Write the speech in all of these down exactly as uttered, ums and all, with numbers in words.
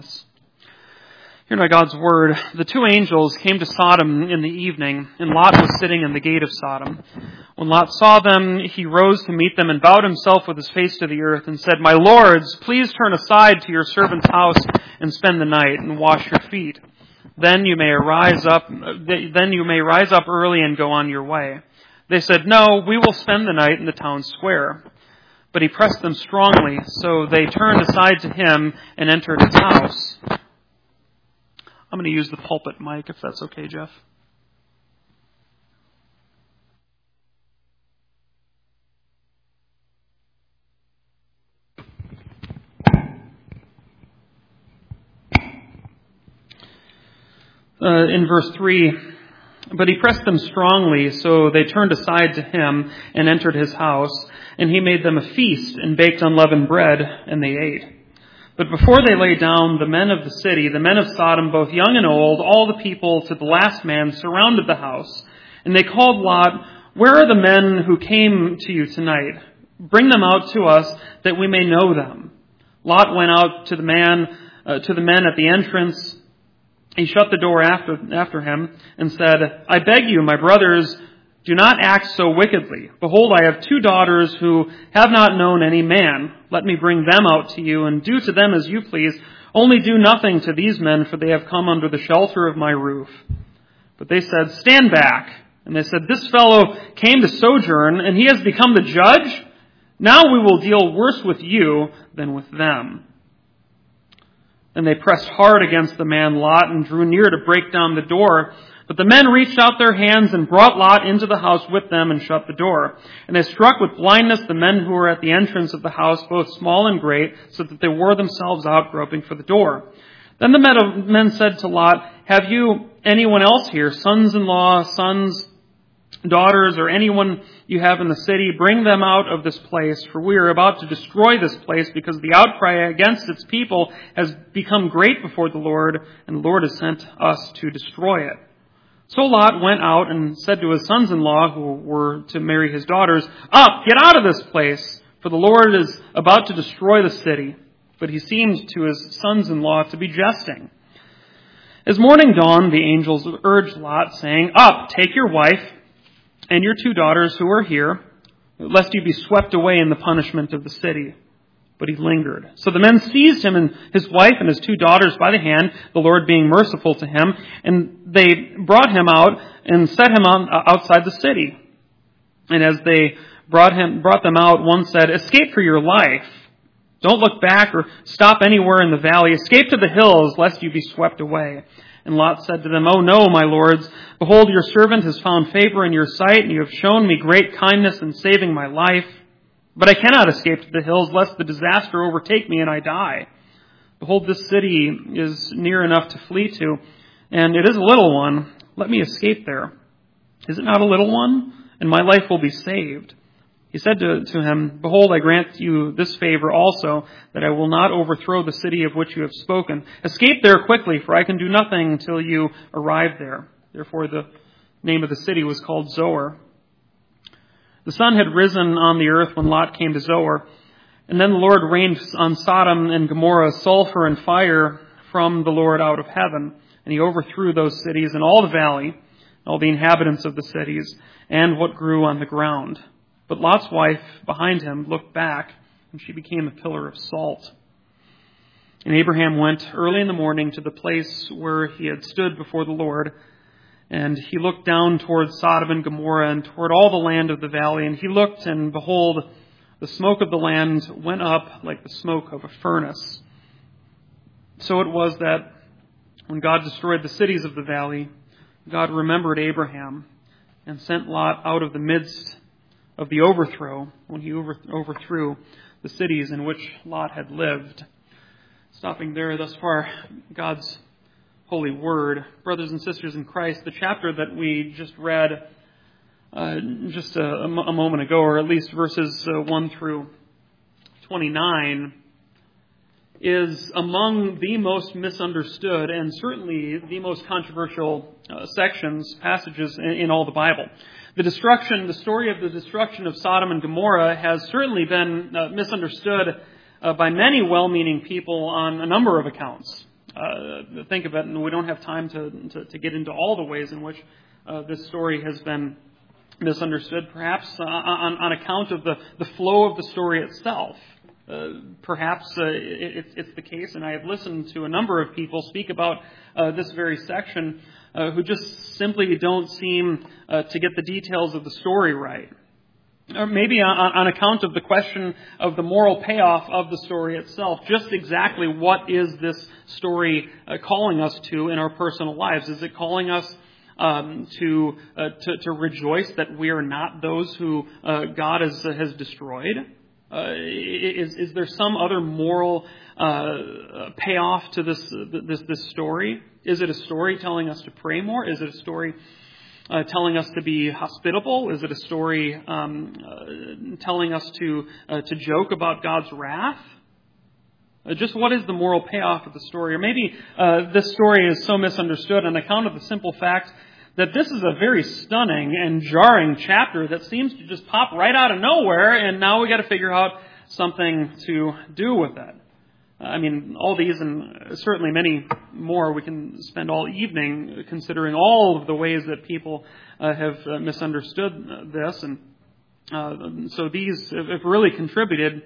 Hear now God's word. The two angels came to Sodom in the evening, and Lot was sitting in the gate of Sodom. When Lot saw them, he rose to meet them and bowed himself with his face to the earth and said, "My lords, please turn aside to your servant's house and spend the night and wash your feet. Then you may arise up, then you may rise up early and go on your way." They said, "No, we will spend the night in the town square." But he pressed them strongly, so they turned aside to him and entered his house. I'm going to use the pulpit mic, if that's okay, Jeff. Uh, in verse three, but he pressed them strongly, so they turned aside to him and entered his house, and he made them a feast and baked unleavened bread, and they ate. But before they lay down, the men of the city, the men of Sodom, both young and old, all the people to the last man, surrounded the house. And they called Lot, "Where are the men who came to you tonight? Bring them out to us, that we may know them." Lot went out to the man, uh, to the men at the entrance. He shut the door after, after him and said, "I beg you, my brothers, do not act so wickedly. Behold, I have two daughters who have not known any man. Let me bring them out to you, and do to them as you please. Only do nothing to these men, for they have come under the shelter of my roof." But they said, "Stand back." And they said, "This fellow came to sojourn, and he has become the judge? Now we will deal worse with you than with them." And they pressed hard against the man Lot and drew near to break down the door. But the men reached out their hands and brought Lot into the house with them and shut the door. And they struck with blindness the men who were at the entrance of the house, both small and great, so that they wore themselves out groping for the door. Then the men said to Lot, "Have you anyone else here, sons-in-law, sons, daughters, or anyone you have in the city? Bring them out of this place, for we are about to destroy this place, because the outcry against its people has become great before the Lord, and the Lord has sent us to destroy it." So Lot went out and said to his sons-in-law, who were to marry his daughters, "Up, get out of this place, for the Lord is about to destroy the city." But he seemed to his sons-in-law to be jesting. As morning dawned, the angels urged Lot, saying, "Up, take your wife and your two daughters who are here, lest you be swept away in the punishment of the city." But he lingered. So the men seized him and his wife and his two daughters by the hand, the Lord being merciful to him, and they brought him out and set him on, uh, outside the city. And as they brought him, brought them out, one said, "Escape for your life. Don't look back or stop anywhere in the valley. Escape to the hills, lest you be swept away." And Lot said to them, "Oh no, my lords. Behold, your servant has found favor in your sight, and you have shown me great kindness in saving my life. But I cannot escape to the hills, lest the disaster overtake me and I die. Behold, this city is near enough to flee to, and it is a little one. Let me escape there. Is it not a little one? And my life will be saved." He said to, to him, "Behold, I grant you this favor also, that I will not overthrow the city of which you have spoken. Escape there quickly, for I can do nothing until you arrive there." Therefore the name of the city was called Zoar. The sun had risen on the earth when Lot came to Zoar. And then the Lord rained on Sodom and Gomorrah sulfur and fire from the Lord out of heaven. And he overthrew those cities and all the valley, all the inhabitants of the cities, and what grew on the ground. But Lot's wife behind him looked back, and she became a pillar of salt. And Abraham went early in the morning to the place where he had stood before the Lord. And he looked down toward Sodom and Gomorrah and toward all the land of the valley. And he looked, and behold, the smoke of the land went up like the smoke of a furnace. So it was that when God destroyed the cities of the valley, God remembered Abraham and sent Lot out of the midst of the overthrow when he over, overthrew the cities in which Lot had lived. Stopping there thus far, God's holy word. Brothers and sisters in Christ, the chapter that we just read uh, just a, a moment ago, or at least verses uh, one through twenty-nine, is among the most misunderstood and certainly the most controversial uh, sections, passages in, in all the Bible. The destruction, the story of the destruction of Sodom and Gomorrah has certainly been uh, misunderstood uh, by many well-meaning people on a number of accounts. uh, think of it, and we don't have time to, to, to get into all the ways in which uh, this story has been misunderstood, perhaps uh, on, on account of the, the flow of the story itself. Uh, perhaps uh, it, it's the case, and I have listened to a number of people speak about uh, this very section uh, who just simply don't seem uh, to get the details of the story right. Or maybe on, on account of the question of the moral payoff of the story itself. Just exactly what is this story uh, calling us to in our personal lives? Is it calling us um, to, uh, to to rejoice that we are not those who uh, God has, uh, has destroyed? Uh, is is there some other moral uh, payoff to this this this story? Is it a story telling us to pray more? Is it a story Uh, telling us to be hospitable? Is it a story um, uh, telling us to uh, to joke about God's wrath? Uh, just what is the moral payoff of the story? Or maybe uh, this story is so misunderstood on account of the simple fact that this is a very stunning and jarring chapter that seems to just pop right out of nowhere, and now we got to figure out something to do with it. I mean, all these and certainly many more, we can spend all evening considering all of the ways that people uh, have uh, misunderstood this. And uh, so these have really contributed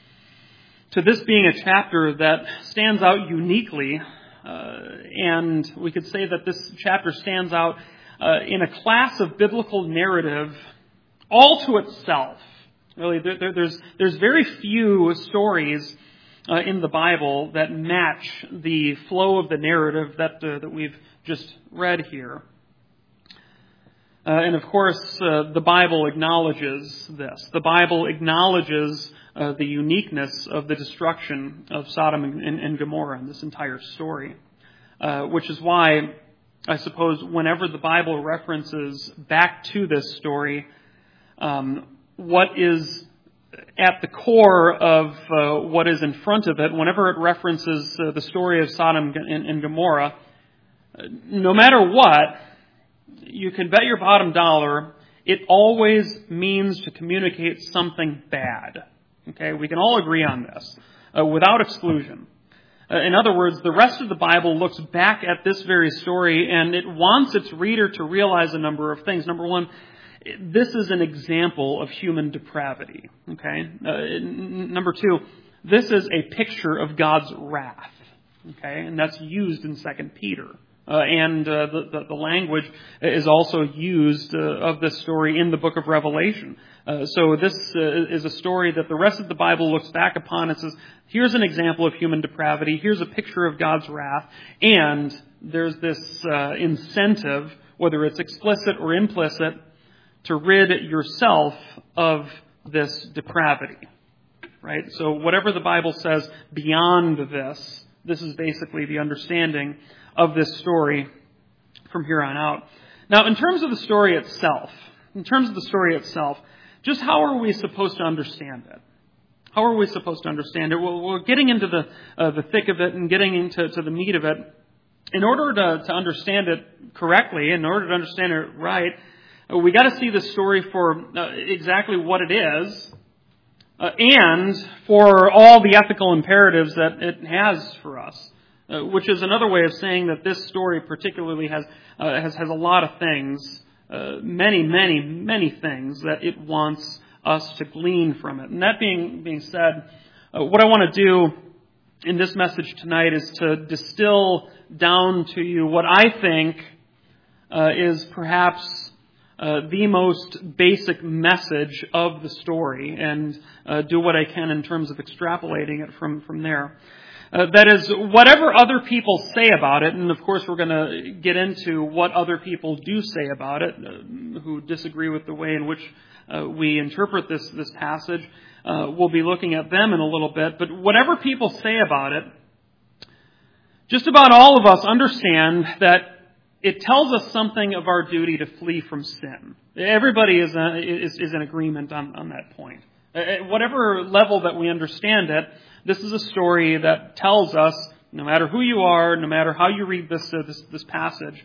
to this being a chapter that stands out uniquely. Uh, and we could say that this chapter stands out uh, in a class of biblical narrative all to itself. Really, there, there, there's, there's very few stories Uh, in the Bible that match the flow of the narrative that uh, that we've just read here. Uh, and of course, uh, the Bible acknowledges this. The Bible acknowledges uh, the uniqueness of the destruction of Sodom and, and, and Gomorrah in this entire story. Uh, which is why, I suppose, whenever the Bible references back to this story, um, what is at the core of uh, what is in front of it, whenever it references uh, the story of Sodom and, and Gomorrah, uh, no matter what, you can bet your bottom dollar, it always means to communicate something bad. Okay, we can all agree on this, uh, without exclusion. Uh, in other words, the rest of the Bible looks back at this very story and it wants its reader to realize a number of things. Number one, this is an example of human depravity. Okay. Uh, n- number two, this is a picture of God's wrath. Okay, and that's used in Second Peter, uh, and uh, the, the the language is also used uh, of this story in the book of Revelation. Uh, so this uh, is a story that the rest of the Bible looks back upon and says, "Here's an example of human depravity. Here's a picture of God's wrath," and there's this uh, incentive, whether it's explicit or implicit, to rid yourself of this depravity, right? So whatever the Bible says beyond this, this is basically the understanding of this story from here on out. Now, in terms of the story itself, in terms of the story itself, just how are we supposed to understand it? How are we supposed to understand it? Well, we're getting into the uh, the thick of it and getting into to the meat of it. In order to, to understand it correctly, in order to understand it right, we got to see the story for uh, exactly what it is, uh, and for all the ethical imperatives that it has for us. Uh, which is another way of saying that this story particularly has uh, has has a lot of things, uh, many, many, many things that it wants us to glean from it. And that being being said, uh, what I want to do in this message tonight is to distill down to you what I think uh, is perhaps Uh, the most basic message of the story, and uh, do what I can in terms of extrapolating it from, from there. Uh, that is, whatever other people say about it, and of course we're going to get into what other people do say about it, uh, who disagree with the way in which uh, we interpret this, this passage. Uh, we'll be looking at them in a little bit, but whatever people say about it, just about all of us understand that it tells us something of our duty to flee from sin. Everybody is a, is, is in agreement on, on that point. At whatever level that we understand it, this is a story that tells us, no matter who you are, no matter how you read this uh, this, this passage,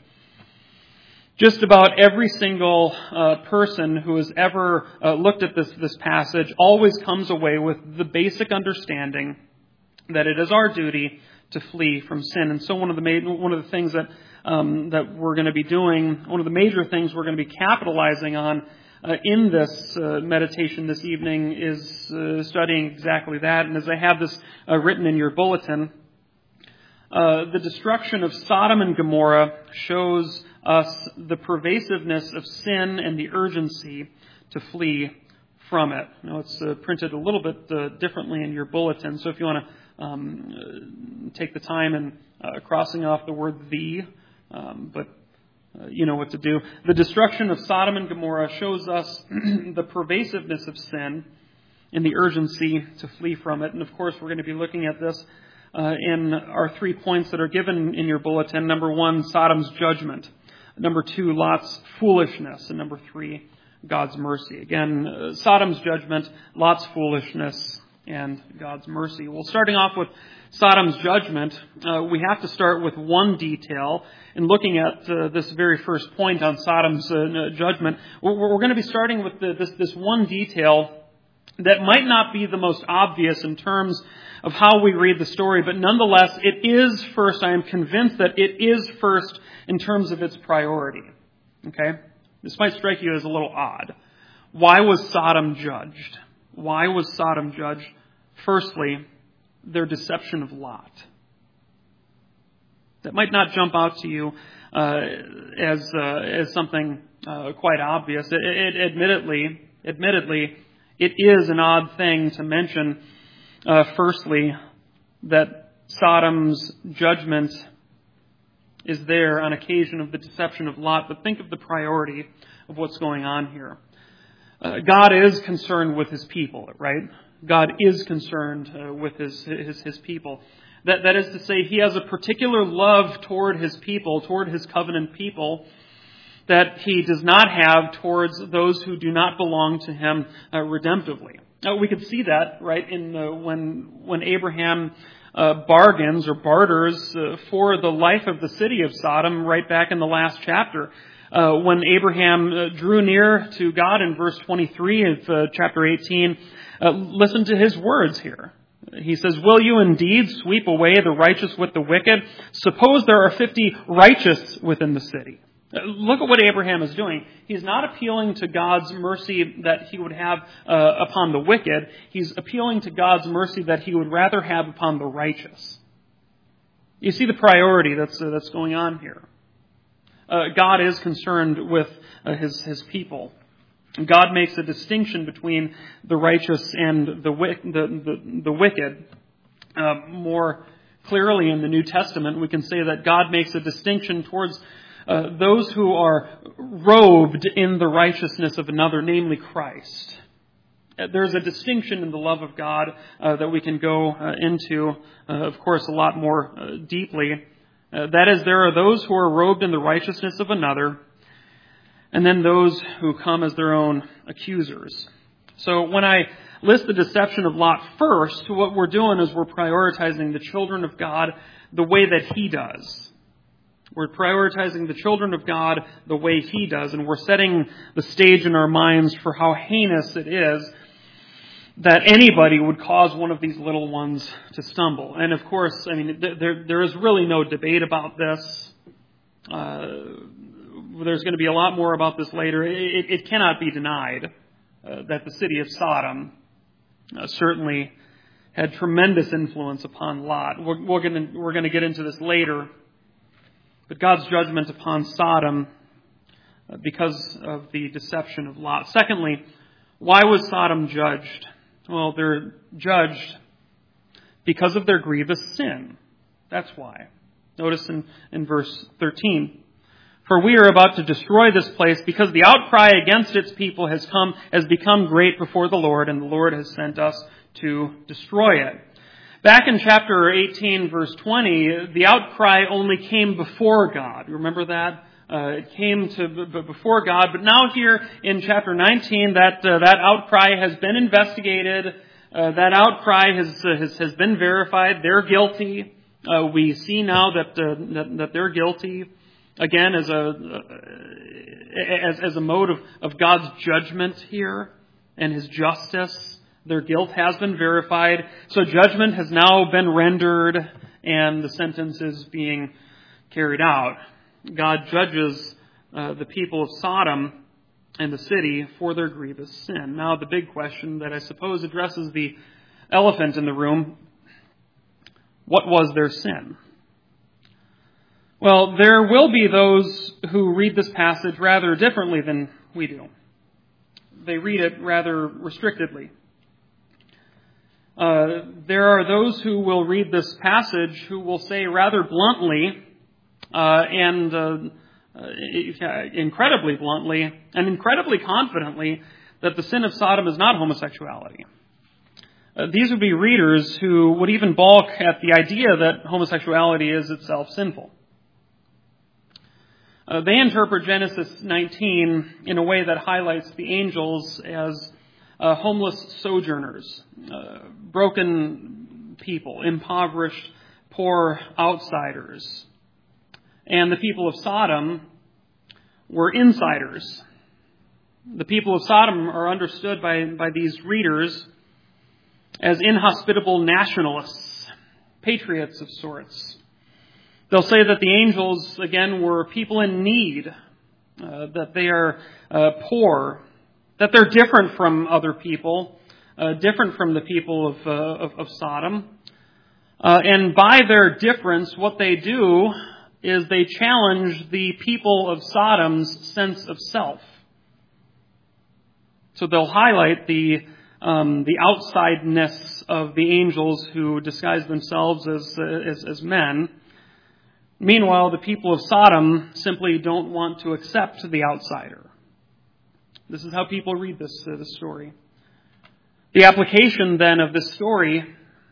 just about every single uh, person who has ever uh, looked at this this passage always comes away with the basic understanding that it is our duty to flee from sin. And so one of the ma- one of the things that um, that we're going to be doing, one of the major things we're going to be capitalizing on uh, in this uh, meditation this evening is uh, studying exactly that. And as I have this uh, written in your bulletin, uh, the destruction of Sodom and Gomorrah shows us the pervasiveness of sin and the urgency to flee from it. Now, it's uh, printed a little bit uh, differently in your bulletin, so if you want to um, uh, take the time and uh, crossing off the word "the," um, but uh, you know what to do. The destruction of Sodom and Gomorrah shows us the pervasiveness of sin and the urgency to flee from it. And of course, we're going to be looking at this uh, in our three points that are given in your bulletin. Number one, Sodom's judgment. Number two, Lot's foolishness. And number three, God's mercy. Again, uh, Sodom's judgment, Lot's foolishness, and God's mercy. Well, starting off with Sodom's judgment, uh, we have to start with one detail. In looking at uh, this very first point on Sodom's uh, judgment, we're, we're going to be starting with the, this, this one detail that might not be the most obvious in terms of how we read the story, but nonetheless, it is first, I am convinced that it is first in terms of its priority. Okay? This might strike you as a little odd. Why was Sodom judged? Why was Sodom judged? Firstly, their deception of Lot. That might not jump out to you uh, as uh, as something uh, quite obvious. It, it, admittedly, admittedly, it is an odd thing to mention. Uh, firstly, that Sodom's judgment is there on occasion of the deception of Lot. But think of the priority of what's going on here. Uh, God is concerned with His people, right? God is concerned uh, with his, his his people. That that is to say, He has a particular love toward His people, toward His covenant people, that He does not have towards those who do not belong to Him uh, redemptively. Now, we could see that, right, in uh, when when Abraham uh, bargains or barters uh, for the life of the city of Sodom, right back in the last chapter. Uh, when Abraham uh, drew near to God in verse twenty-three of uh, chapter eighteen, uh, listen to his words here. He says, "Will you indeed sweep away the righteous with the wicked? Suppose there are fifty righteous within the city." Look at what Abraham is doing. He's not appealing to God's mercy that He would have uh, upon the wicked. He's appealing to God's mercy that He would rather have upon the righteous. You see the priority that's uh, that's going on here. Uh, God is concerned with uh, his his people. God makes a distinction between the righteous and the the the, the wicked. Uh, more clearly in the New Testament, we can say that God makes a distinction towards Uh, those who are robed in the righteousness of another, namely Christ. Uh, there's a distinction in the love of God uh, that we can go uh, into, uh, of course, a lot more uh, deeply. Uh, that is, there are those who are robed in the righteousness of another, and then those who come as their own accusers. So when I list the deception of Lot first, what we're doing is we're prioritizing the children of God the way that He does. We're prioritizing the children of God the way He does, and we're setting the stage in our minds for how heinous it is that anybody would cause one of these little ones to stumble. And of course, I mean, there there is really no debate about this. Uh, there's going to be a lot more about this later. It, it cannot be denied uh, that the city of Sodom uh, certainly had tremendous influence upon Lot. We're, we're going to we're going to get into this later. But God's judgment upon Sodom uh, because of the deception of Lot. Secondly, why was Sodom judged? Well, they're judged because of their grievous sin. That's why. Notice in, in verse thirteen. "For we are about to destroy this place because the outcry against its people has come, has become great before the Lord, and the Lord has sent us to destroy it." Back in chapter eighteen, verse twenty, the outcry only came before God. Remember that? Uh, it came to b- before God. But now here in chapter nineteen, that uh, that outcry has been investigated. Uh, that outcry has, uh, has has been verified. They're guilty. Uh, we see now that, uh, that that they're guilty. Again, as a uh, as as a mode of, of God's judgment here and His justice. Their guilt has been verified, so judgment has now been rendered, and the sentence is being carried out. God judges uh, the people of Sodom and the city for their grievous sin. Now, the big question that I suppose addresses the elephant in the room: what was their sin? Well, there will be those who read this passage rather differently than we do. They read it rather restrictedly. Uh, there are those who will read this passage who will say rather bluntly uh, and uh, uh, incredibly bluntly and incredibly confidently that the sin of Sodom is not homosexuality. Uh, these would be readers who would even balk at the idea that homosexuality is itself sinful. Uh, they interpret Genesis nineteen in a way that highlights the angels as uh, homeless sojourners, uh, broken people, impoverished, poor outsiders. And the people of Sodom were insiders. The people of Sodom are understood by, by these readers as inhospitable nationalists, patriots of sorts. They'll say that the angels, again, were people in need, uh, that they are uh, poor, that they're different from other people, uh, different from the people of, uh, of, of Sodom. Uh, and by their difference, what they do is they challenge the people of Sodom's sense of self. So they'll highlight the um, the outsideness of the angels who disguise themselves as, uh, as as men. Meanwhile, the people of Sodom simply don't want to accept the outsider. This is how people read this, uh, this story. The application then of this story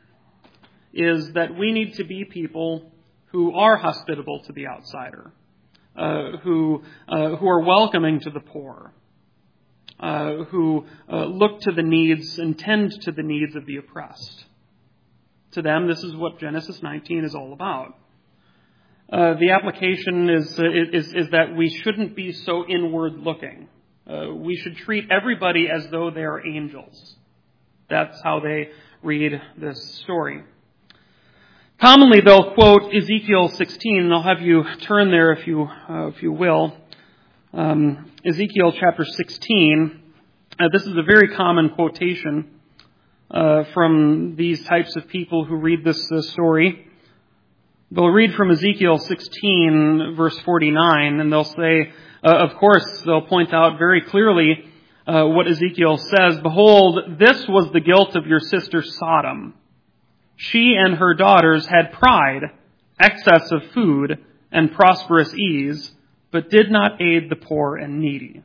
is that we need to be people who are hospitable to the outsider, uh, who uh, who are welcoming to the poor, uh, who uh, look to the needs and tend to the needs of the oppressed. To them, this is what Genesis nineteen is all about. Uh, the application is, uh, is is that we shouldn't be so inward-looking. Uh, we should treat everybody as though they are angels. That's how they read this story. Commonly, they'll quote Ezekiel sixteen, and I'll have you turn there if you uh, if you will. Um, Ezekiel chapter sixteen. Uh, this is a very common quotation uh, from these types of people who read this uh, story. They'll read from Ezekiel sixteen, verse forty-nine, and they'll say, uh, of course, they'll point out very clearly uh, what Ezekiel says. Behold, this was the guilt of your sister Sodom. She and her daughters had pride, excess of food, and prosperous ease, but did not aid the poor and needy.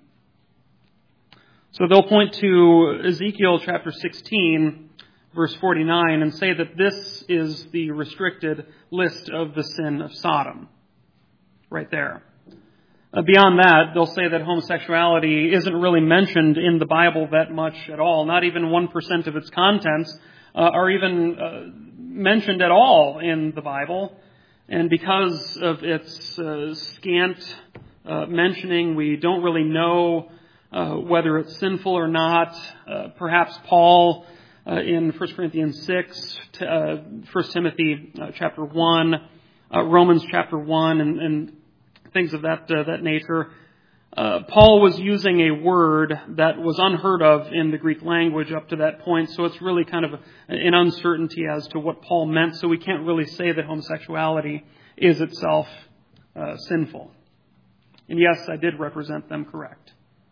So they'll point to Ezekiel chapter sixteen, verse forty-nine, and say that this is the restricted list of the sin of Sodom. Right there. Uh, beyond that, they'll say that homosexuality isn't really mentioned in the Bible that much at all. Not even one percent of its contents uh, are even uh, mentioned at all in the Bible. And because of its uh, scant uh, mentioning, we don't really know uh, whether it's sinful or not. Uh, perhaps Paul Uh, in First Corinthians six, uh, First Timothy uh, chapter one, uh, Romans chapter one, and, and things of that uh, that nature. Uh, Paul was using a word that was unheard of in the Greek language up to that point, so it's really kind of an uncertainty as to what Paul meant, so we can't really say that homosexuality is itself uh, sinful. And yes, I did represent them correct.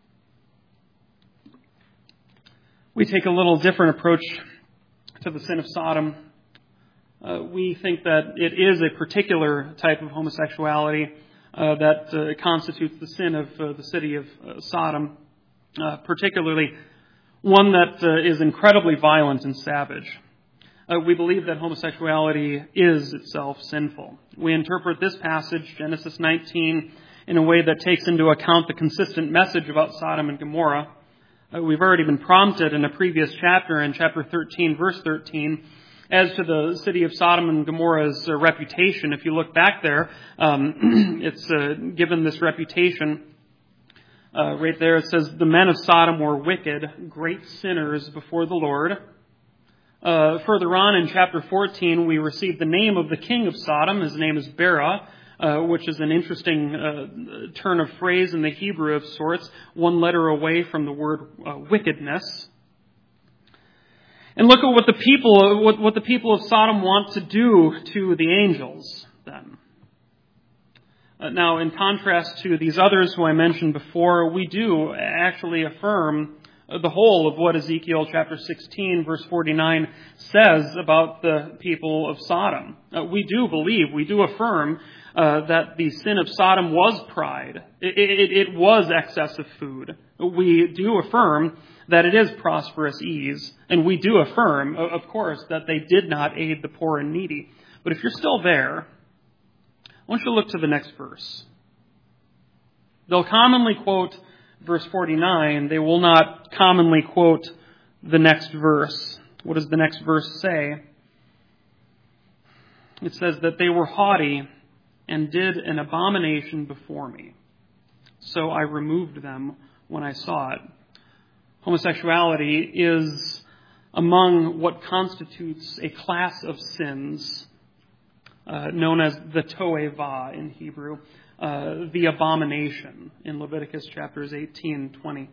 We take a little different approach to the sin of Sodom. Uh, we think that it is a particular type of homosexuality uh, that uh, constitutes the sin of uh, the city of uh, Sodom, uh, particularly one that uh, is incredibly violent and savage. Uh, we believe that homosexuality is itself sinful. We interpret this passage, Genesis nineteen, in a way that takes into account the consistent message about Sodom and Gomorrah. Uh, we've already been prompted in a previous chapter, in chapter thirteen, verse thirteen, as to the city of Sodom and Gomorrah's uh, reputation. If you look back there, um, it's uh, given this reputation. Uh, right there it says, the men of Sodom were wicked, great sinners before the Lord. Uh, further on in chapter fourteen, we receive the name of the king of Sodom. His name is Bera, uh, which is an interesting uh, turn of phrase in the Hebrew of sorts, one letter away from the word uh, wickedness. And look at what the people, what, what the people of Sodom want to do to the angels, then. Uh, now, in contrast to these others who I mentioned before, we do actually affirm the whole of what Ezekiel chapter sixteen, verse forty-nine says about the people of Sodom. Uh, we do believe, we do affirm uh, that the sin of Sodom was pride. It, it, it was excess of food. We do affirm that it is prosperous ease. And we do affirm, of course, that they did not aid the poor and needy. But if you're still there, I want you to look to the next verse. They'll commonly quote verse forty-nine. They will not commonly quote the next verse. What does the next verse say? It says that they were haughty and did an abomination before me. So I removed them when I saw it. Homosexuality is among what constitutes a class of sins uh, known as the toeva in Hebrew. Uh, the abomination in Leviticus chapters eighteen and twenty.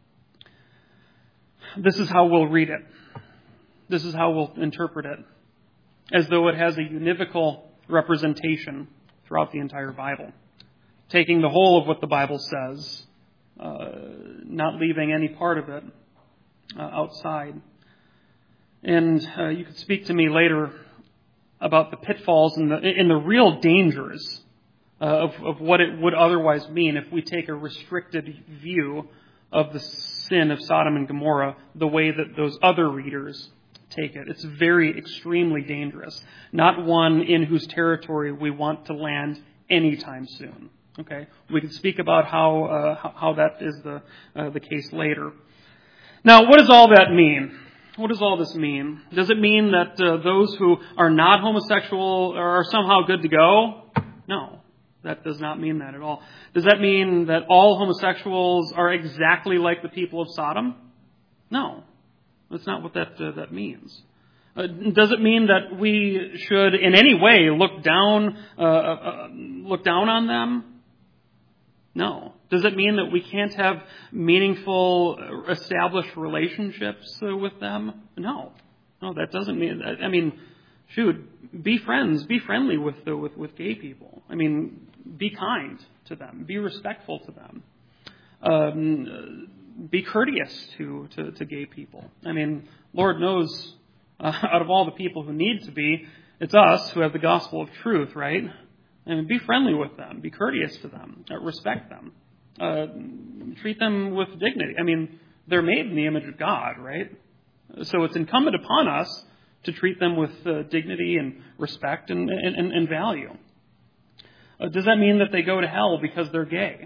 This is how we'll read it. This is how we'll interpret it, as though it has a univocal representation throughout the entire Bible, taking the whole of what the Bible says, uh, not leaving any part of it uh, outside. And uh, you could speak to me later about the pitfalls and the, and the real dangers Uh, of, of what it would otherwise mean if we take a restricted view of the sin of Sodom and Gomorrah the way that those other readers take it. It's very extremely dangerous. Not one in whose territory we want to land anytime soon. Okay, we can speak about how uh, how that is the uh, the case later. Now, what does all that mean? What does all this mean? Does it mean that uh, those who are not homosexual are somehow good to go? No. That does not mean that at all. Does that mean that all homosexuals are exactly like the people of Sodom? No. That's not what that uh, that means. Uh, does it mean that we should in any way look down uh, uh, look down on them? No. Does it mean that we can't have meaningful, established relationships uh, with them? No. No, that doesn't mean that. I mean, shoot, be friends, be friendly with, uh, with with gay people. I mean, be kind to them, be respectful to them, um, be courteous to, to, to gay people. I mean, Lord knows, uh, out of all the people who need to be, it's us who have the gospel of truth, right? I mean, be friendly with them, be courteous to them, uh, respect them, uh, treat them with dignity. I mean, they're made in the image of God, right? So it's incumbent upon us to treat them with uh, dignity and respect and, and, and value. Uh, does that mean that they go to hell because they're gay?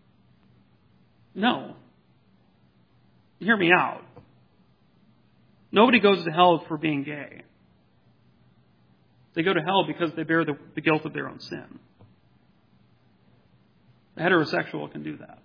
No. Hear me out. Nobody goes to hell for being gay. They go to hell because they bear the, the guilt of their own sin. The heterosexual can do that.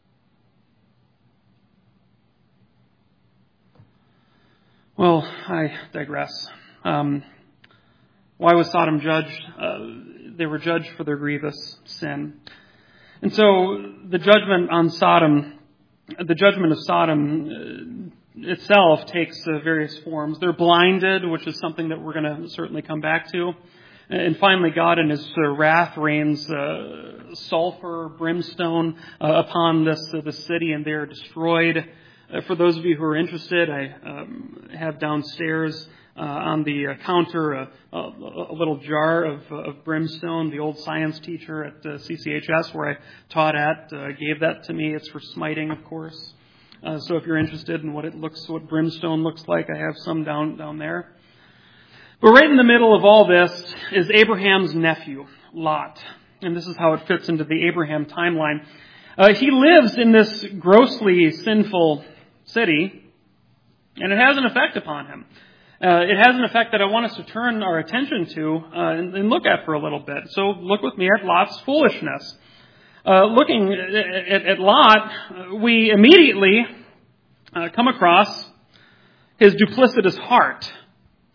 Well, I digress. Um, why was Sodom judged? Uh, they were judged for their grievous sin. And so the judgment on Sodom, the judgment of Sodom itself takes uh, various forms. They're blinded, which is something that we're going to certainly come back to. And finally, God in His uh, wrath rains uh, sulfur, brimstone uh, upon this uh, the city, and they are destroyed. Uh, for those of you who are interested, I um, have downstairs uh, on the uh, counter a, a, a little jar of, uh, of brimstone. The old science teacher at uh, C C H S, where I taught at, uh, gave that to me. It's for smiting, of course. Uh, so if you're interested in what it looks, what brimstone looks like, I have some down down there. But right in the middle of all this is Abraham's nephew, Lot. And this is how it fits into the Abraham timeline. Uh, he lives in this grossly sinful city, and it has an effect upon him. Uh, it has an effect that I want us to turn our attention to uh, and, and look at for a little bit. So look with me at Lot's foolishness. Uh, looking at, at, at Lot, we immediately uh, come across his duplicitous heart.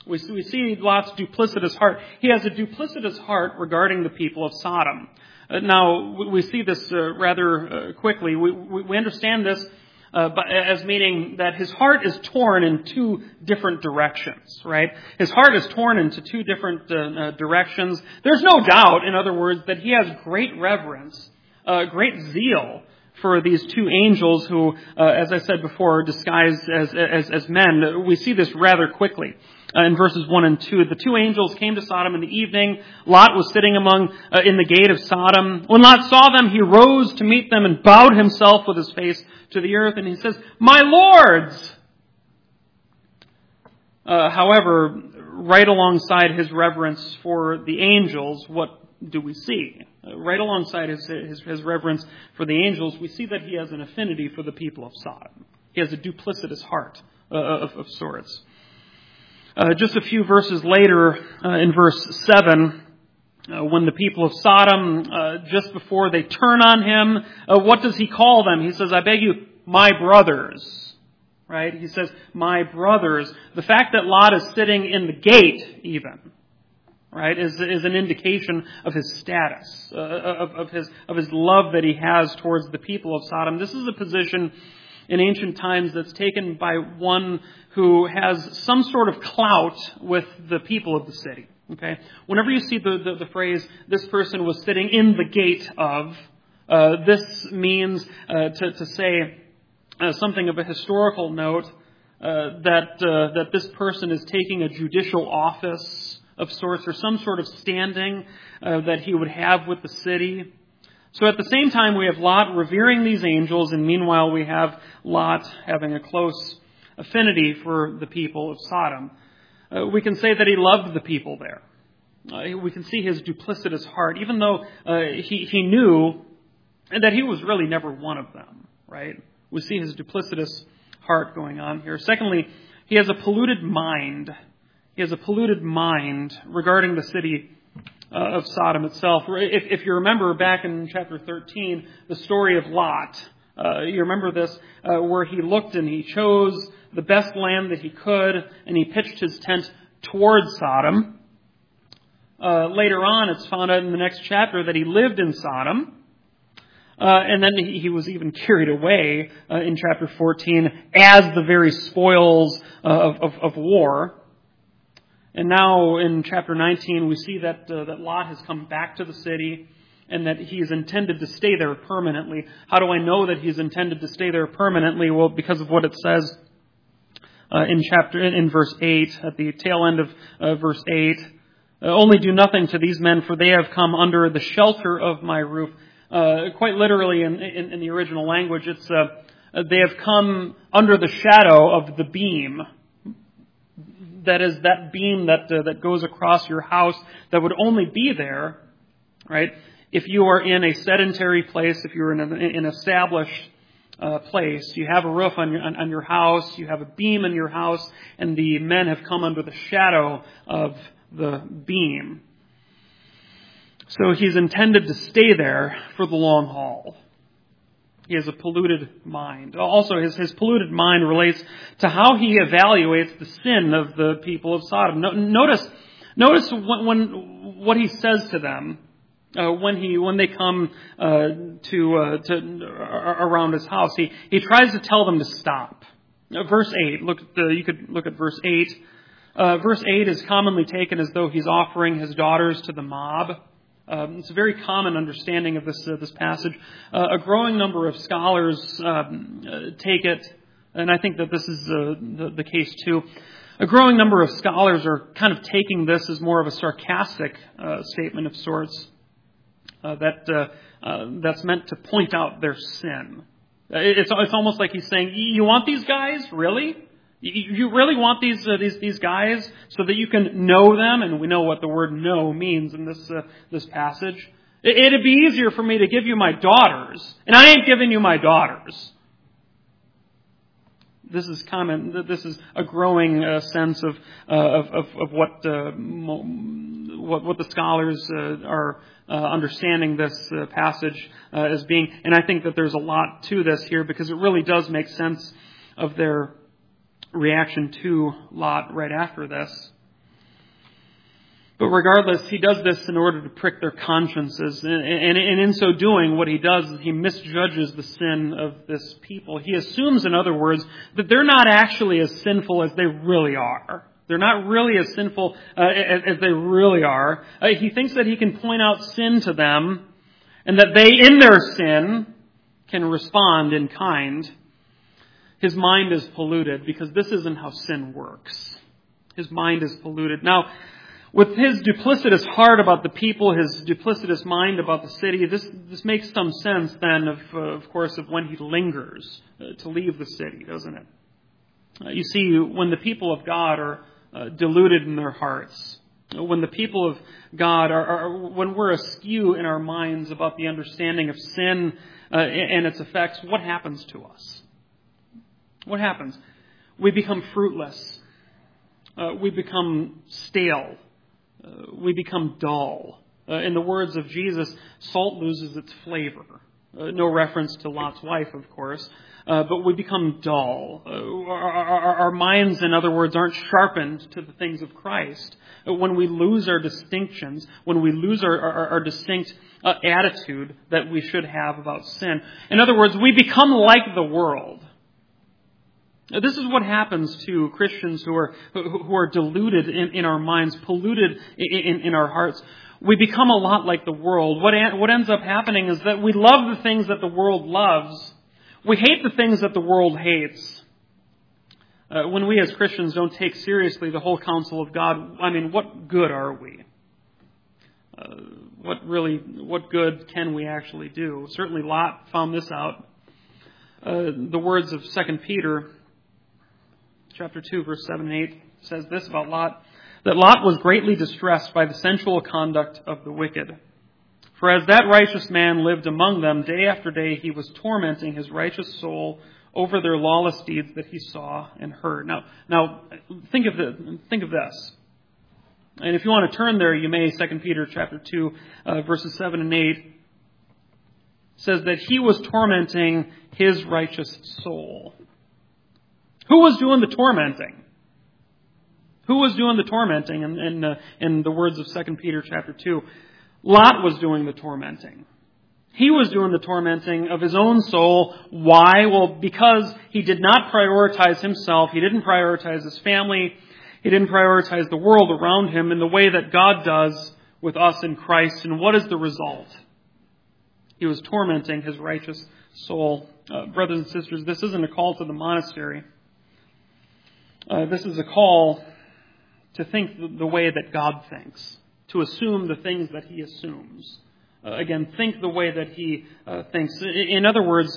We see, we see Lot's duplicitous heart. He has a duplicitous heart regarding the people of Sodom. Uh, now, we, we see this uh, rather uh, quickly. We, we, we understand this uh, by, as meaning that his heart is torn in two different directions, right? His heart is torn into two different uh, uh, directions. There's no doubt, in other words, that he has great reverence, uh, great zeal for these two angels who, uh, as I said before, are disguised as, as, as men. We see this rather quickly. Uh, in verses one and two, the two angels came to Sodom in the evening. Lot was sitting among uh, in the gate of Sodom. When Lot saw them, he rose to meet them and bowed himself with his face to the earth. And he says, "My lords!" Uh, however, right alongside his reverence for the angels, what do we see? Uh, right alongside his, his, his reverence for the angels, we see that he has an affinity for the people of Sodom. He has a duplicitous heart uh, of, of sorts. Uh, just a few verses later, uh, in verse seven, uh, when the people of Sodom, uh, just before they turn on him, uh, what does he call them? He says, "I beg you, my brothers." Right? He says, "My brothers." The fact that Lot is sitting in the gate, even, right, is, is an indication of his status, uh, of, of his of his love that he has towards the people of Sodom. This is a position in ancient times that's taken by one who has some sort of clout with the people of the city. Okay, whenever you see the, the, the phrase, "this person was sitting in the gate of," uh, this means uh, to, to say uh, something of a historical note, uh, that uh, that this person is taking a judicial office of sorts, or some sort of standing uh, that he would have with the city. So at the same time, we have Lot revering these angels, and meanwhile we have Lot having a close affinity for the people of Sodom. Uh, we can say that he loved the people there. Uh, we can see his duplicitous heart, even though uh, he, he knew that he was really never one of them, right? We see his duplicitous heart going on here. Secondly, he has a polluted mind. He has a polluted mind regarding the city Uh, of Sodom itself. If, if you remember back in chapter thirteen, the story of Lot, uh, you remember this, uh, where he looked and he chose the best land that he could, and he pitched his tent towards Sodom. Uh, later on, it's found out in the next chapter that he lived in Sodom, uh, and then he, he was even carried away uh, in chapter fourteen as the very spoils uh, of, of, of war. And now in chapter nineteen, we see that uh, that Lot has come back to the city and that he is intended to stay there permanently. How do I know that he's intended to stay there permanently? Well, because of what it says uh, in chapter in verse eight, at the tail end of uh, verse eight. Uh, "Only do nothing to these men, for they have come under the shelter of my roof." Uh, quite literally, in, in, in the original language, it's uh, they have come under the shadow of the beam. That is that beam that uh, that goes across your house that would only be there, right, if you are in a sedentary place, if you're in an, an established uh, place. You have a roof on your, on, on your house, you have a beam in your house, and the men have come under the shadow of the beam. So he's intended to stay there for the long haul. He has a polluted mind. Also, his, his polluted mind relates to how he evaluates the sin of the people of Sodom. No, notice, notice when, when what he says to them uh, when he when they come uh, to uh, to uh, around his house. He he tries to tell them to stop. Uh, verse eight. Look at the, you could look at verse eight. Uh, verse eight is commonly taken as though he's offering his daughters to the mob. Um, it's a very common understanding of this uh, this passage. Uh, a growing number of scholars um, uh, take it, and I think that this is uh, the, the case too. A growing number of scholars are kind of taking this as more of a sarcastic uh, statement of sorts uh, that uh, uh, that's meant to point out their sin. It's it's almost like he's saying, "You want these guys, really? You really want these uh, these these guys so that you can know them?" And we know what the word "know" means in this uh, this passage. It, it'd be easier for me to give you my daughters, and I ain't giving you my daughters. This is common. This is a growing uh, sense of, uh, of of of what uh, what what the scholars uh, are uh, understanding this uh, passage uh, as being. And I think that there's a lot to this here, because it really does make sense of their reaction to Lot right after this. But regardless, he does this in order to prick their consciences. And, and, and in so doing, what he does is he misjudges the sin of this people. He assumes, in other words, that they're not actually as sinful as they really are. They're not really as sinful uh, as, as they really are. Uh, he thinks that he can point out sin to them and that they, in their sin, can respond in kind. His mind is polluted because this isn't how sin works. His mind is polluted. Now, with his duplicitous heart about the people, his duplicitous mind about the city, this this makes some sense then, of, uh, of course, of when he lingers uh, to leave the city, doesn't it? Uh, you see, when the people of God are uh, deluded in their hearts, when the people of God are, are, when we're askew in our minds about the understanding of sin uh, and its effects, what happens to us? What happens? We become fruitless. Uh, we become stale. Uh, we become dull. Uh, in the words of Jesus, salt loses its flavor. Uh, no reference to Lot's wife, of course. Uh, but we become dull. Uh, our, our, our minds, in other words, aren't sharpened to the things of Christ. Uh, when we lose our distinctions, when we lose our, our, our distinct uh, attitude that we should have about sin. In other words, we become like the world. This is what happens to Christians who are who are deluded in, in our minds, polluted in, in, in our hearts. We become a lot like the world. What what ends up happening is that we love the things that the world loves. We hate the things that the world hates. Uh, when we as Christians don't take seriously the whole counsel of God, I mean, what good are we? Uh, what really, what good can we actually do? Certainly Lot found this out. Uh, the words of Second Peter chapter two, verse seven and eight says this about Lot, that Lot was greatly distressed by the sensual conduct of the wicked. For as that righteous man lived among them, day after day he was tormenting his righteous soul over their lawless deeds that he saw and heard. Now, now think of the, think of this. And if you want to turn there, you may. Second Peter chapter two, uh, verses seven and eight says that he was tormenting his righteous soul. Who was doing the tormenting? Who was doing the tormenting in, in, uh, in the words of Second Peter chapter two? Lot was doing the tormenting. He was doing the tormenting of his own soul. Why? Well, because he did not prioritize himself. He didn't prioritize his family. He didn't prioritize the world around him in the way that God does with us in Christ. And what is the result? He was tormenting his righteous soul. Uh, brothers and sisters, this isn't a call to the monastery. Uh, this is a call to think the way that God thinks, to assume the things that he assumes. Uh, again, think the way that he uh, thinks. In other words,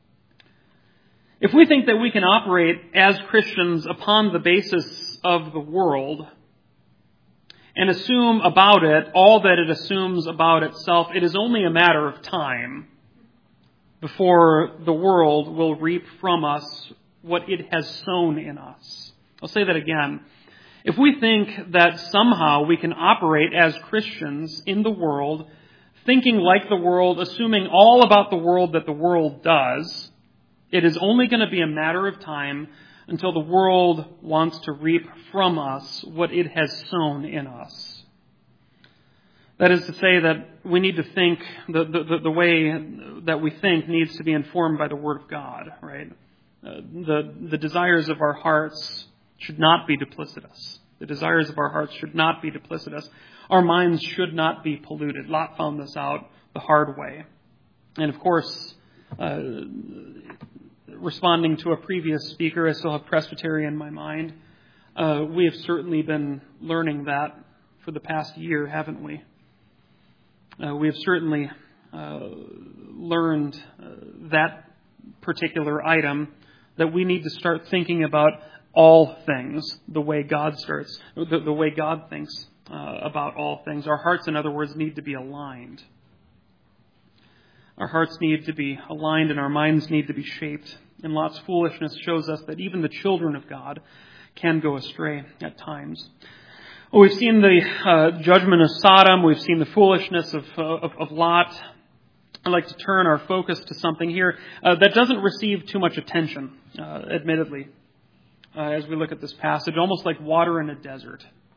if we think that we can operate as Christians upon the basis of the world and assume about it all that it assumes about itself, it is only a matter of time before the world will reap from us what it has sown in us. I'll say that again. If we think that somehow we can operate as Christians in the world, thinking like the world, assuming all about the world that the world does, it is only going to be a matter of time until the world wants to reap from us what it has sown in us. That is to say that we need to think, the, the, the way that we think needs to be informed by the Word of God, right? Uh, the, the desires of our hearts should not be duplicitous. The desires of our hearts should not be duplicitous. Our minds should not be polluted. Lot found this out the hard way. And of course, uh, responding to a previous speaker, I still have Presbytery in my mind. Uh, we have certainly been learning that for the past year, haven't we? Uh, we have certainly uh, learned uh, that particular item, that we need to start thinking about all things the way God starts, the, the way God thinks uh, about all things. Our hearts, in other words, need to be aligned. Our hearts need to be aligned and our minds need to be shaped. And Lot's foolishness shows us that even the children of God can go astray at times. Well, we've seen the uh, judgment of Sodom. We've seen the foolishness of, uh, of, of Lot. I'd like to turn our focus to something here uh, that doesn't receive too much attention, uh, admittedly, uh, as we look at this passage, almost like water in a desert.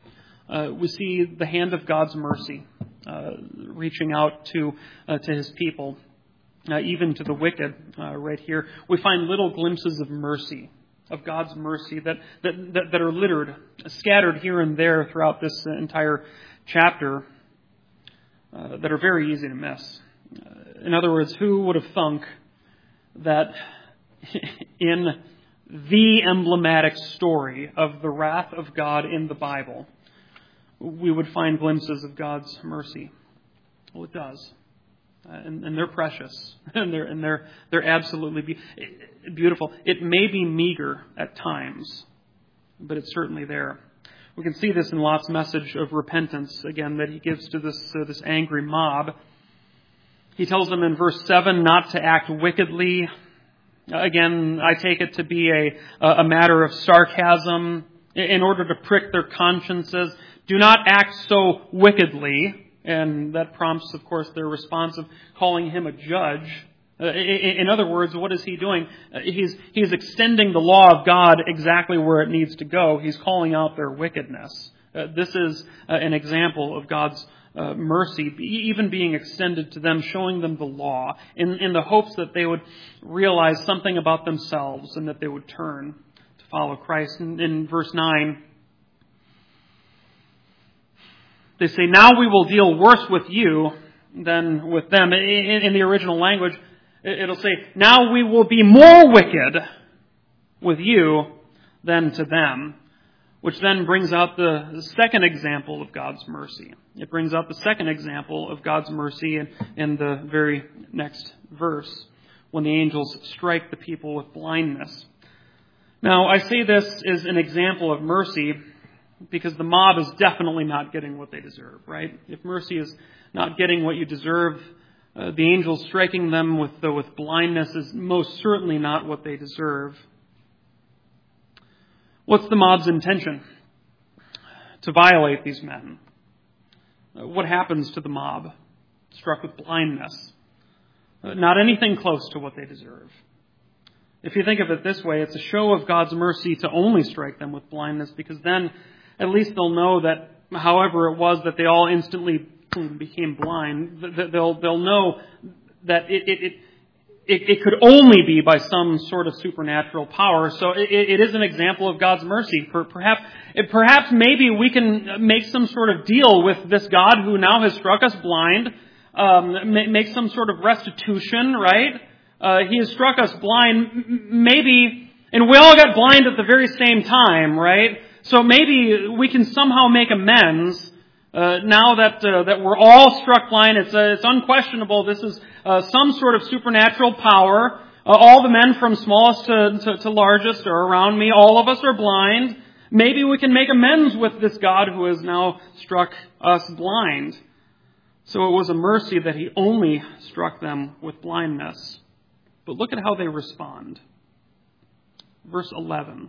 uh, we see the hand of God's mercy uh, reaching out to uh, to His people, uh, even to the wicked. Uh, right here, we find little glimpses of mercy, of God's mercy that that that, that are littered, scattered here and there throughout this entire chapter, uh, that are very easy to miss. Uh, in other words, who would have thunk that in the emblematic story of the wrath of God in the Bible, we would find glimpses of God's mercy? Well, it does. Uh, and, and they're precious. And they're, and they're, they're absolutely be- beautiful. It may be meager at times, but it's certainly there. We can see this in Lot's message of repentance, again, that he gives to this, uh, this angry mob. He tells them in verse seven not to act wickedly. Again, I take it to be a, a matter of sarcasm in order to prick their consciences. Do not act so wickedly. And that prompts, of course, their response of calling him a judge. Uh, in other words, what is he doing? Uh, he's, he's extending the law of God exactly where it needs to go. He's calling out their wickedness. Uh, this is uh, an example of God's uh, mercy, even being extended to them, showing them the law, in, in the hopes that they would realize something about themselves and that they would turn to follow Christ. In, in verse nine, they say, now we will deal worse with you than with them. In, in the original language, it'll say, now we will be more wicked with you than to them. Which then brings out the second example of God's mercy. It brings out the second example of God's mercy in, in the very next verse, when the angels strike the people with blindness. Now, I say this is an example of mercy because the mob is definitely not getting what they deserve, right? If mercy is not getting what you deserve, uh, the angels striking them with, uh, with blindness is most certainly not what they deserve. What's the mob's intention? To violate these men. What happens to the mob struck with blindness? Not anything close to what they deserve. If you think of it this way, it's a show of God's mercy to only strike them with blindness, because then at least they'll know that however it was that they all instantly became blind, they'll, they'll know that it, it, it It, it could only be by some sort of supernatural power. So it, it is an example of God's mercy. Perhaps, perhaps maybe we can make some sort of deal with this God who now has struck us blind, um, make some sort of restitution, right? Uh, he has struck us blind, maybe, and we all got blind at the very same time, right? So maybe we can somehow make amends. Uh, now that uh, that we're all struck blind, it's uh, it's unquestionable. This is uh, some sort of supernatural power. Uh, all the men from smallest to, to, to largest are around me. All of us are blind. Maybe we can make amends with this God who has now struck us blind. So it was a mercy that He only struck them with blindness. But look at how they respond. Verse eleven.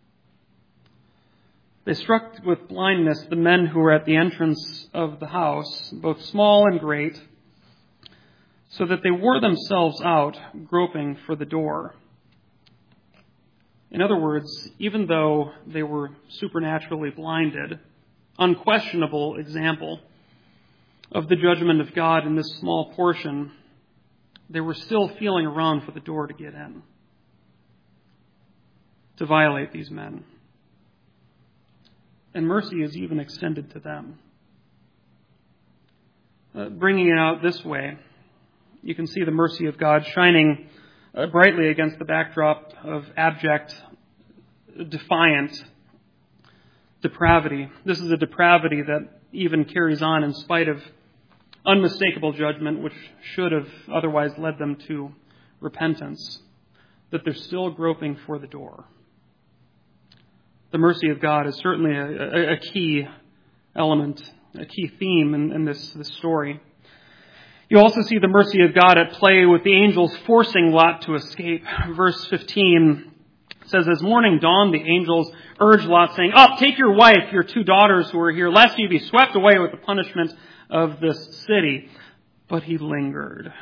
They struck with blindness the men who were at the entrance of the house, both small and great, so that they wore themselves out, groping for the door. In other words, even though they were supernaturally blinded, unquestionable example of the judgment of God in this small portion, they were still feeling around for the door to get in, to violate these men. And mercy is even extended to them. Uh, bringing it out this way, you can see the mercy of God shining uh, brightly against the backdrop of abject, defiant depravity. This is a depravity that even carries on in spite of unmistakable judgment, which should have otherwise led them to repentance, that they're still groping for the door. The mercy of God is certainly a, a, a key element, a key theme in, in this, this story. You also see the mercy of God at play with the angels forcing Lot to escape. Verse fifteen says, as morning dawned, the angels urged Lot, saying, up, take your wife, your two daughters who are here, lest you be swept away with the punishment of this city. But he lingered.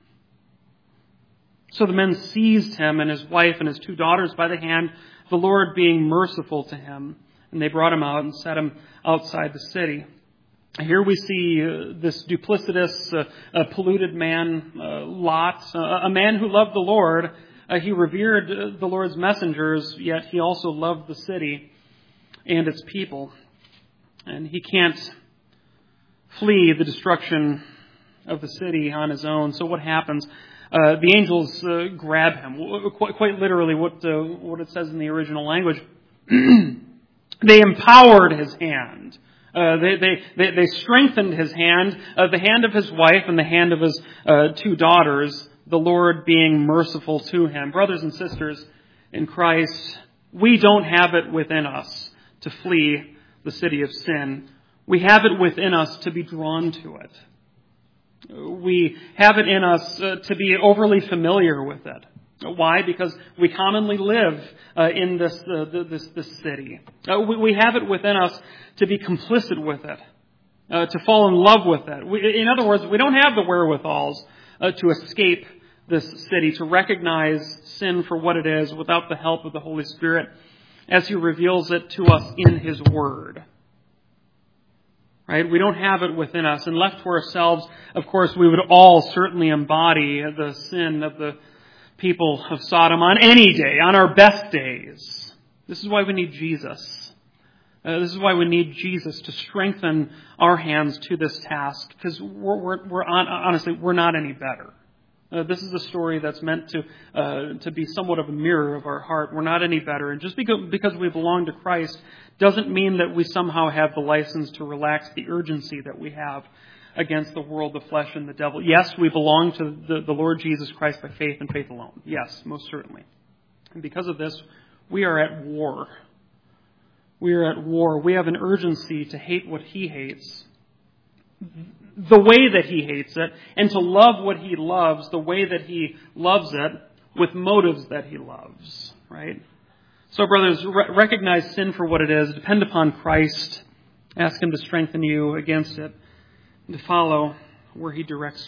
So the men seized him and his wife and his two daughters by the hand, the Lord being merciful to him. And they brought him out and set him outside the city. Here we see uh, this duplicitous, uh, uh, polluted man, uh, Lot, uh, a man who loved the Lord. Uh, he revered uh, the Lord's messengers, yet he also loved the city and its people. And he can't flee the destruction of the city on his own. So what happens? Uh, the angels uh, grab him. Quite, quite literally, what uh, what it says in the original language. They empowered his hand. Uh, they, they, they, they strengthened his hand, uh, the hand of his wife and the hand of his uh, two daughters, the Lord being merciful to him. Brothers and sisters in Christ, we don't have it within us to flee the city of sin. We have it within us to be drawn to it. We have it in us uh, to be overly familiar with it. Why? Because we commonly live uh, in this, uh, this this city. Uh, we, we have it within us to be complicit with it, uh, to fall in love with it. We, in other words, we don't have the wherewithals uh, to escape this city, to recognize sin for what it is without the help of the Holy Spirit as He reveals it to us in His Word. Right? We don't have it within us. And left to ourselves, of course, we would all certainly embody the sin of the people of Sodom on any day, on our best days. This is why we need Jesus. Uh, this is why we need Jesus to strengthen our hands to this task, because we're, we're, we're on, honestly, we're not any better. Uh, this is a story that's meant to uh, to be somewhat of a mirror of our heart. We're not any better. And just because, because we belong to Christ doesn't mean that we somehow have the license to relax the urgency that we have against the world, the flesh, and the devil. Yes, we belong to the, the Lord Jesus Christ by faith and faith alone. Yes, most certainly. And because of this, we are at war. We are at war. We have an urgency to hate what He hates, the way that He hates it, and to love what He loves, the way that He loves it, with motives that He loves. Right? So, brothers, re- recognize sin for what it is. Depend upon Christ. Ask Him to strengthen you against it, and to follow where He directs